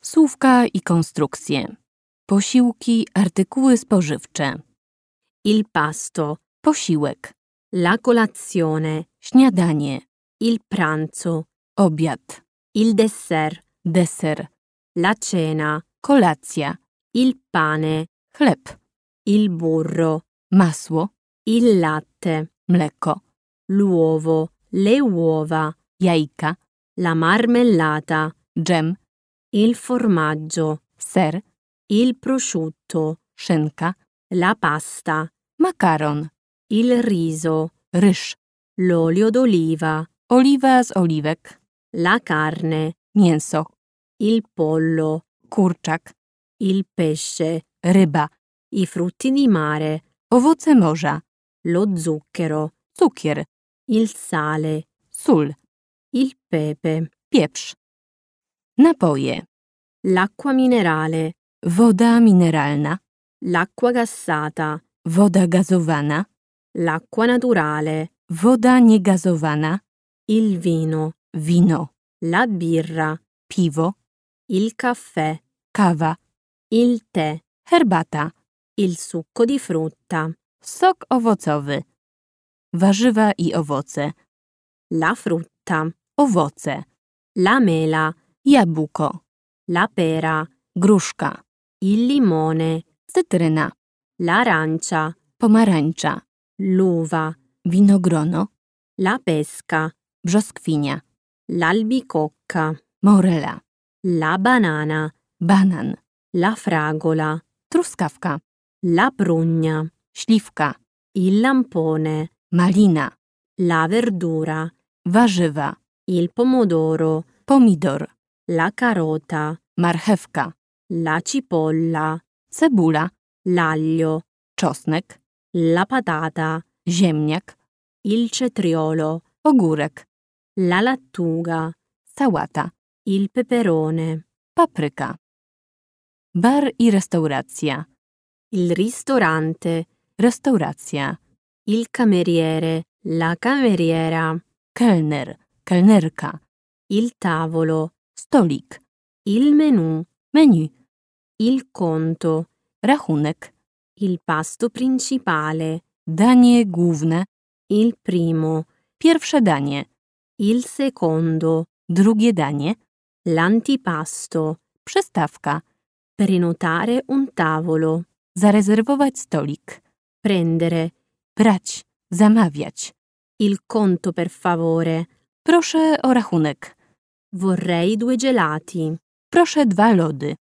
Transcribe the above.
Słówka i konstrukcje. Posiłki, artykuły spożywcze. Il pasto, Posiłek. la colazione, Śniadanie. il pranzo, Obiad. il dessert, Deser. la cena, Kolacja. il pane, Chleb. il burro, Masło. il latte, Mleko. l'uovo, le uova, Jajka. la marmellata, Dżem. il formaggio, Ser. il prosciutto, Szynka. la pasta, Makaron. il riso, Ryż. l'olio d'oliva, Oliwa z oliwek. la carne, Mięso. il pollo, Kurczak. il pesce, Ryba. i frutti di mare, Owoce morza. lo zucchero, Cukier. il sale, Sól. il pepe, Pieprz. Napoje. l'acqua minerale, Woda mineralna. l'acqua gassata, Woda gazowana. l'acqua naturale, Woda niegazowana. il vino, Wino. la birra, Piwo. il caffè, Kawa. il tè, Herbata. il succo di frutta, Sok owocowy. Warzywa i owoce. la frutta, Owoce. la mela, Jabłko. la pera, Gruszka. il limone, Cytryna. l'arancia, Pomarańcza. l'uva, Winogrono. la pesca, Brzoskwinia. l'albicocca, Morela. la banana, Banan. la fragola, Truskawka. la prugna, Śliwka. il lampone, Malina. la verdura, Warzywa. il pomodoro, Pomidor. la carota, Marchewka. la cipolla, Cebula. l'aglio, Czosnek. la patata, Ziemniak. il cetriolo, Ogórek. la lattuga, Sałata. il peperone, Papryka. Bar i restauracja. il ristorante, Restauracja. il cameriere, la cameriera, Kelner. Kelnerka. il tavolo, Stolik. il menù, Menu. il conto, Rachunek. il pasto principale, Danie główne. il primo, Pierwsze danie. il secondo, Drugie danie. l'antipasto, Przystawka. prenotare un tavolo, Zarezerwować stolik. prendere, Brać. Zamawiać. il conto per favore, Proszę o rachunek. vorrei 2 gelati. Proszę 2 lody.